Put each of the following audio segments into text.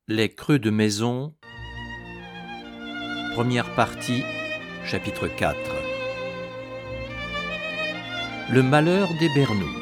Les creux de maison, première partie, chapitre 4. Le malheur des Bernoux.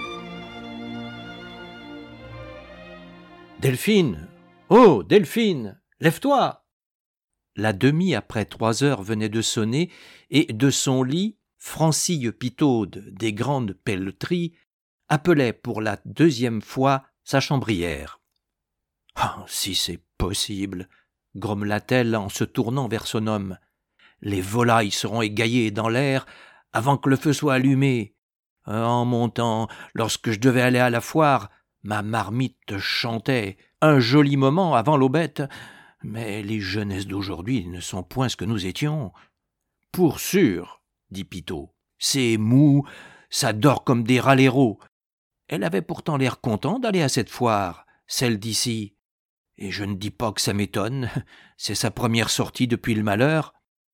Delphine! Oh, Delphine! Lève-toi! La demie après 3 heures venait de sonner, et de son lit, Francille Pitaude des grandes pelleteries appelait pour la 2e fois sa chambrière. « Ah, si c'est possible !» grommela-t-elle en se tournant vers son homme. « Les volailles seront égaillées dans l'air avant que le feu soit allumé. En mon temps, lorsque je devais aller à la foire, ma marmite chantait un joli moment avant l'aubette. Mais les jeunesses d'aujourd'hui ne sont point ce que nous étions. »« Pour sûr, » dit Pitot, « c'est mou, ça dort comme des râleros. Elle avait pourtant l'air content d'aller à cette foire, celle d'ici. Et je ne dis pas que ça m'étonne, c'est sa première sortie depuis le malheur. »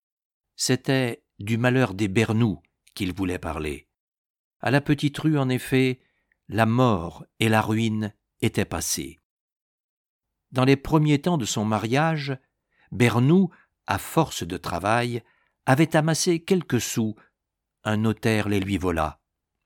C'était du malheur des Bernoux qu'il voulait parler. À la petite rue, en effet, la mort et la ruine étaient passées. Dans les premiers temps de son mariage, Bernoux, à force de travail, avait amassé quelques sous. Un notaire les lui vola.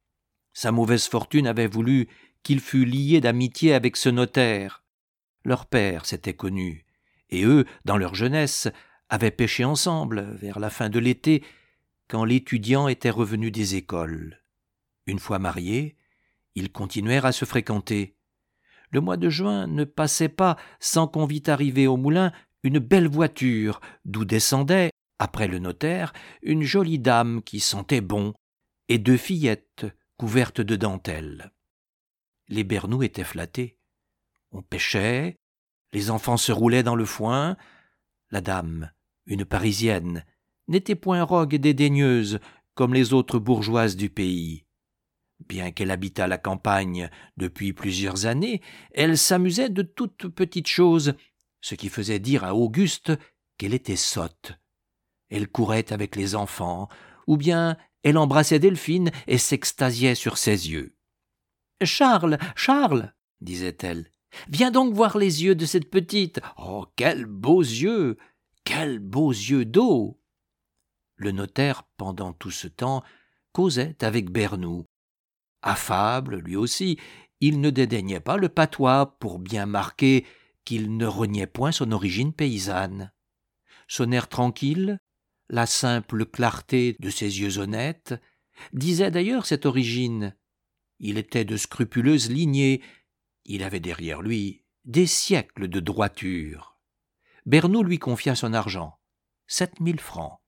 Sa mauvaise fortune avait voulu qu'il fût lié d'amitié avec ce notaire. Leur père s'était connu, et eux, dans leur jeunesse, avaient pêché ensemble, vers la fin de l'été, quand l'étudiant était revenu des écoles. Une fois mariés, ils continuèrent à se fréquenter. Le mois de juin ne passait pas sans qu'on vît arriver au moulin une belle voiture, d'où descendait, après le notaire, une jolie dame qui sentait bon, et 2 fillettes couvertes de dentelle. Les Bernoux étaient flattés. On pêchait, les enfants se roulaient dans le foin. La dame, une Parisienne, n'était point rogue et dédaigneuse comme les autres bourgeoises du pays. Bien qu'elle habitât la campagne depuis plusieurs années, elle s'amusait de toutes petites choses, ce qui faisait dire à Auguste qu'elle était sotte. Elle courait avec les enfants, ou bien elle embrassait Delphine et s'extasiait sur ses yeux. « Charles, Charles !» disait-elle. « Viens donc voir les yeux de cette petite. Oh, quels beaux yeux! Quels beaux yeux d'eau !» Le notaire, pendant tout ce temps, causait avec Bernoux. Affable, lui aussi, il ne dédaignait pas le patois pour bien marquer qu'il ne reniait point son origine paysanne. Son air tranquille, la simple clarté de ses yeux honnêtes, disaient d'ailleurs cette origine. Il était de scrupuleuse lignée, il avait derrière lui des siècles de droiture. Bernoux lui confia son argent, 7 000 francs.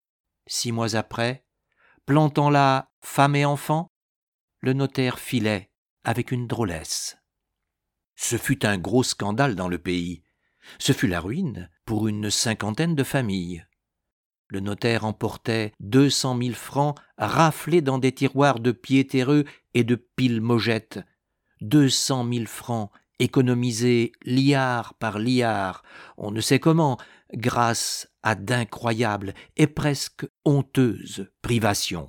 6 mois après, plantant là femme et enfants, le notaire filait avec une drôlesse. Ce fut un gros scandale dans le pays. Ce fut la ruine pour une 50aine de familles. Le notaire emportait 200 000 francs raflés dans des tiroirs de pieds terreux et de piles mogettes. 200 000 francs économisés liard par liard, on ne sait comment, grâce à d'incroyables et presque honteuses privations.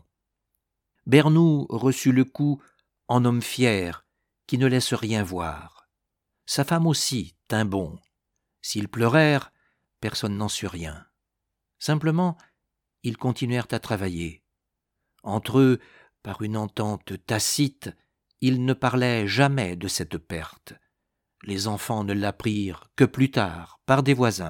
Bernoux reçut le coup en homme fier, qui ne laisse rien voir. Sa femme aussi tint bon. S'ils pleurèrent, personne n'en sut rien. Simplement, ils continuèrent à travailler. Entre eux, par une entente tacite, ils ne parlaient jamais de cette perte. Les enfants ne l'apprirent que plus tard, par des voisins.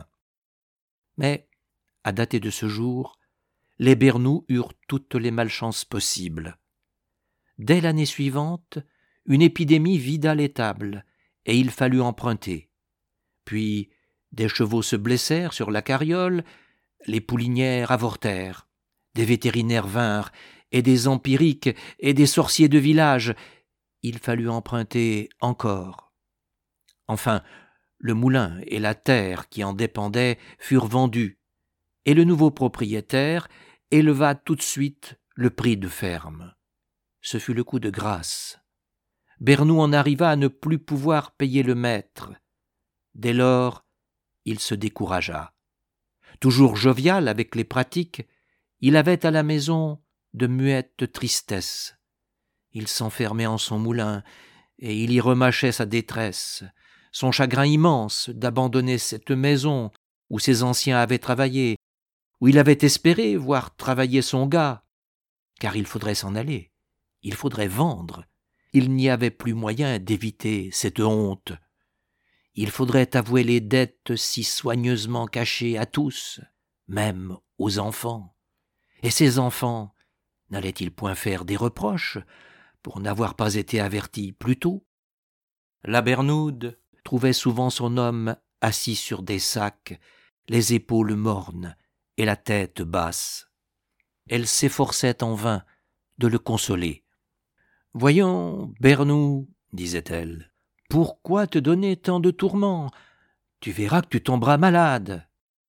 Mais, à dater de ce jour, les Bernoux eurent toutes les malchances possibles. Dès l'année suivante, une épidémie vida l'étable, et il fallut emprunter. Puis, des chevaux se blessèrent sur la carriole, les poulinières avortèrent, des vétérinaires vinrent, et des empiriques, et des sorciers de village. Il fallut emprunter encore. Enfin, le moulin et la terre qui en dépendaient furent vendus, et le nouveau propriétaire éleva tout de suite le prix de ferme. Ce fut le coup de grâce. Bernoux en arriva à ne plus pouvoir payer le maître. Dès lors, il se découragea. Toujours jovial avec les pratiques, il avait à la maison de muettes tristesses. Il s'enfermait en son moulin, et il y remâchait sa détresse. son chagrin immense d'abandonner cette maison où ses anciens avaient travaillé, où il avait espéré voir travailler son gars, car il faudrait s'en aller, il faudrait vendre, il n'y avait plus moyen d'éviter cette honte. Il faudrait avouer les dettes si soigneusement cachées à tous, même aux enfants. Et ces enfants, n'allaient-ils point faire des reproches pour n'avoir pas été avertis plus tôt? La Bernoude trouvait souvent son homme assis sur des sacs, les épaules mornes et la tête basse. Elle s'efforçait en vain de le consoler. « Voyons, Bernou, disait-elle, pourquoi te donner tant de tourments? Tu verras que tu tomberas malade. »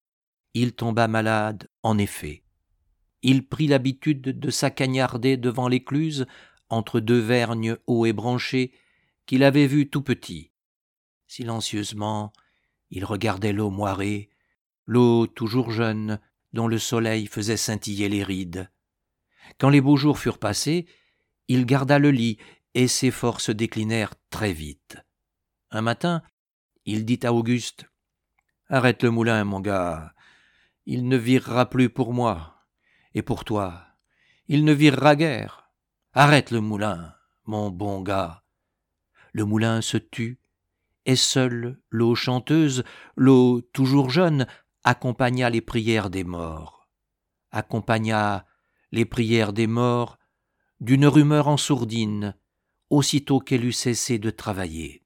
Il tomba malade, en effet. Il prit l'habitude de s'acagnarder devant l'écluse, entre deux vergnes hauts et branchés, qu'il avait vus tout petit. Silencieusement, il regardait l'eau moirée, l'eau toujours jeune, dont le soleil faisait scintiller les rides. Quand les beaux jours furent passés, il garda le lit, et ses forces déclinèrent très vite. Un matin, il dit à Auguste : « Arrête le moulin, mon gars, il ne virera plus pour moi, et pour toi, il ne virera guère. Arrête le moulin, mon bon gars. » Le moulin se tut, et seule l'eau chanteuse, l'eau toujours jeune, accompagna les prières des morts. Accompagna les prières des morts d'une rumeur en sourdine, aussitôt qu'elle eut cessé de travailler.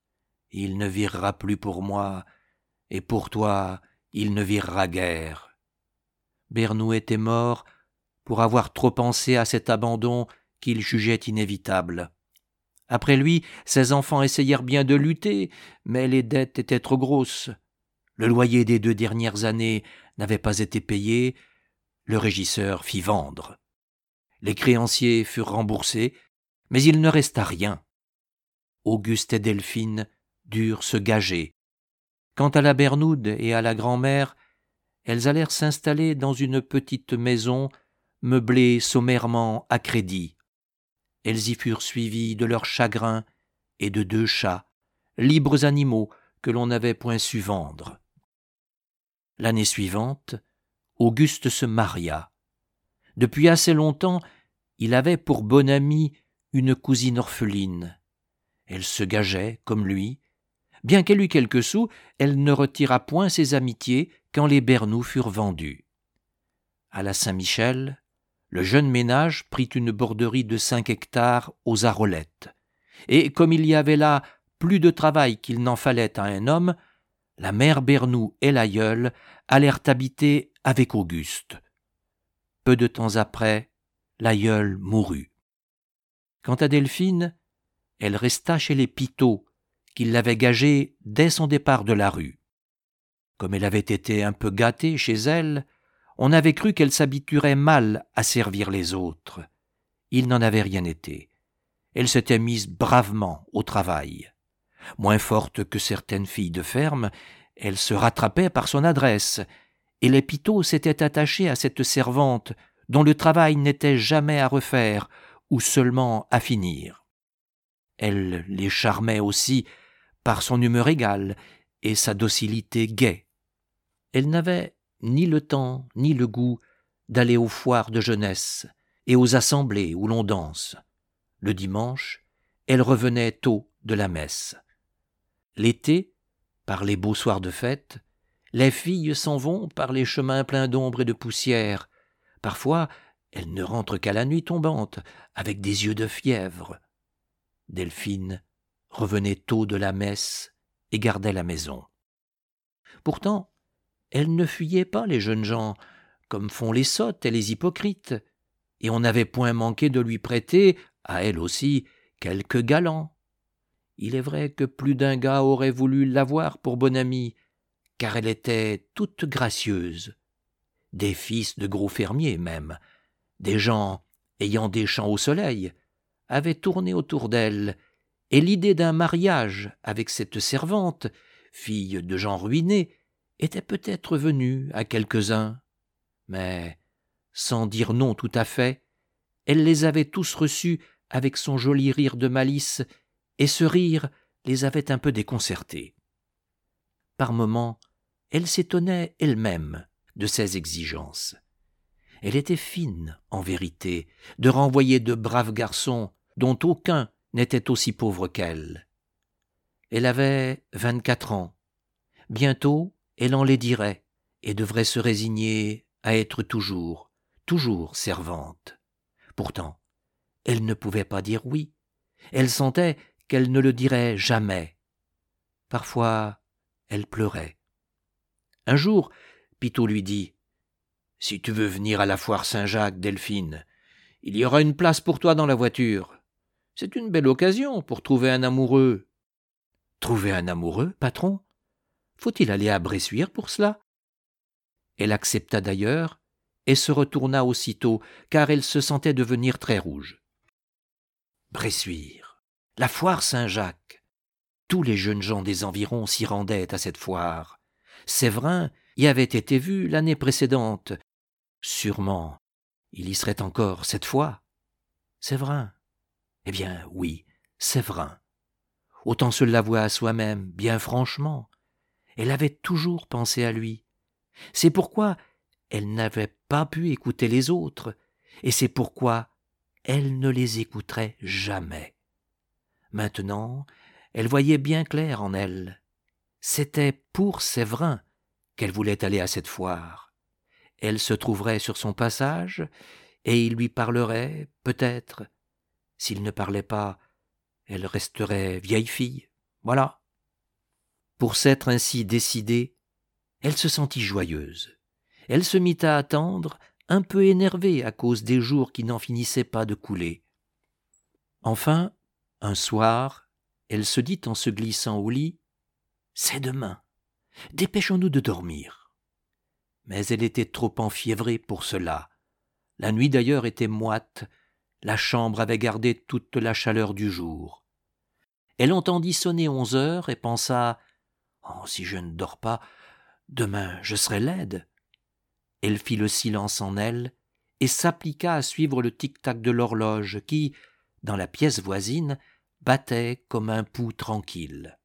Il ne virera plus pour moi, et pour toi, il ne virera guère. Bernou était mort pour avoir trop pensé à cet abandon qu'il jugeait inévitable. Après lui, ses enfants essayèrent bien de lutter, mais les dettes étaient trop grosses. Le loyer des 2 dernières années n'avait pas été payé, le régisseur fit vendre. Les créanciers furent remboursés, mais il ne resta rien. Auguste et Delphine durent se gager. Quant à la Bernoude et à la grand-mère, elles allèrent s'installer dans une petite maison meublée sommairement à crédit. Elles y furent suivies de leur chagrin et de 2 chats, libres animaux que l'on n'avait point su vendre. L'année suivante, Auguste se maria. Depuis assez longtemps, il avait pour bonne amie une cousine orpheline. Elle se gageait, comme lui. Bien qu'elle eût quelques sous, elle ne retira point ses amitiés quand les Bernou furent vendus. À la Saint-Michel, le jeune ménage prit une borderie de 5 hectares aux Arolettes. Et comme il y avait là plus de travail qu'il n'en fallait à un homme, la mère Bernou et l'aïeul allèrent habiter avec Auguste. Peu de temps après, l'aïeul mourut. Quant à Delphine, elle resta chez les Pitot, qui l'avaient gagée dès son départ de la rue. Comme elle avait été un peu gâtée chez elle, on avait cru qu'elle s'habituerait mal à servir les autres. Il n'en avait rien été. Elle s'était mise bravement au travail. Moins forte que certaines filles de ferme, elle se rattrapait par son adresse, et les Pitot s'étaient attachés à cette servante dont le travail n'était jamais à refaire ou seulement à finir. Elle les charmait aussi par son humeur égale et sa docilité gaie. Elle n'avait ni le temps ni le goût d'aller aux foires de jeunesse et aux assemblées où l'on danse. Le dimanche, elle revenait tôt de la messe. L'été, par les beaux soirs de fête, les filles s'en vont par les chemins pleins d'ombre et de poussière. Parfois, elles ne rentrent qu'à la nuit tombante, avec des yeux de fièvre. Delphine revenait tôt de la messe et gardait la maison. Pourtant, elle ne fuyait pas les jeunes gens, comme font les sottes et les hypocrites, et on n'avait point manqué de lui prêter, à elle aussi, quelques galants. Il est vrai que plus d'un gars aurait voulu l'avoir pour bonne amie, car elle était toute gracieuse. Des fils de gros fermiers même, des gens ayant des champs au soleil, avaient tourné autour d'elle, et l'idée d'un mariage avec cette servante, fille de gens ruinés, était peut-être venue à quelques-uns. Mais, sans dire non tout à fait, elle les avait tous reçus avec son joli rire de malice, et ce rire les avait un peu déconcertés. par moments, elle s'étonnait elle-même de ses exigences. Elle était fine, en vérité, de renvoyer de braves garçons dont aucun n'était aussi pauvre qu'elle. Elle avait 24 ans. Bientôt, elle enlaidirait et devrait se résigner à être toujours servante. Pourtant, elle ne pouvait pas dire oui. Elle sentait qu'elle ne le dirait jamais. Parfois, elle pleurait. Un jour, Pitot lui dit « Si tu veux venir à la foire Saint-Jacques, Delphine, il y aura une place pour toi dans la voiture. C'est une belle occasion pour trouver un amoureux. » Trouver un amoureux, patron? Faut-il aller à Bressuire pour cela? Elle accepta d'ailleurs et se retourna aussitôt, car elle se sentait devenir très rouge. Bressuire, la foire Saint-Jacques. Tous les jeunes gens des environs s'y rendaient à cette foire. Séverin y avait été vu l'année précédente. Sûrement, il y serait encore cette fois. Séverin? Eh bien, oui, Séverin. Autant se l'avouer à soi-même, bien franchement. Elle avait toujours pensé à lui. C'est pourquoi elle n'avait pas pu écouter les autres, et c'est pourquoi elle ne les écouterait jamais. Maintenant, elle voyait bien clair en elle. C'était pour Séverin qu'elle voulait aller à cette foire. Elle se trouverait sur son passage, et il lui parlerait, peut-être. S'il ne parlait pas, elle resterait vieille fille. Voilà. Pour s'être ainsi décidée, elle se sentit joyeuse. Elle se mit à attendre, un peu énervée à cause des jours qui n'en finissaient pas de couler. Enfin, un soir, elle se dit en se glissant au lit « C'est demain. Dépêchons-nous de dormir. » Mais elle était trop enfiévrée pour cela. La nuit d'ailleurs était moite, la chambre avait gardé toute la chaleur du jour. Elle entendit sonner 11 heures et pensa « Oh, si je ne dors pas, demain je serai laide. » Elle fit le silence en elle et s'appliqua à suivre le tic-tac de l'horloge qui, dans la pièce voisine, battait comme un pouls tranquille.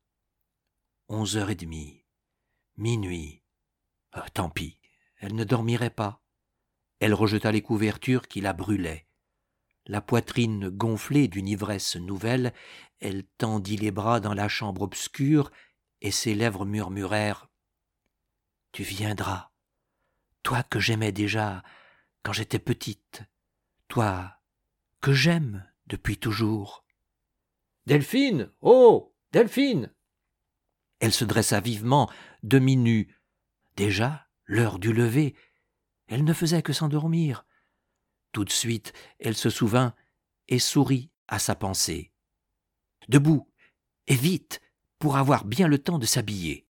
11h30, minuit. Tant pis, elle ne dormirait pas. Elle rejeta les couvertures qui la brûlaient. La poitrine gonflée d'une ivresse nouvelle, elle tendit les bras dans la chambre obscure et ses lèvres murmurèrent « Tu viendras, toi que j'aimais déjà quand j'étais petite, toi que j'aime depuis toujours. » « Delphine! Oh! Delphine !» Elle se dressa vivement, demi-nue. Déjà, l'heure du lever. Elle ne faisait que s'endormir. Tout de suite, elle se souvint et sourit à sa pensée. Debout, et vite, pour avoir bien le temps de s'habiller.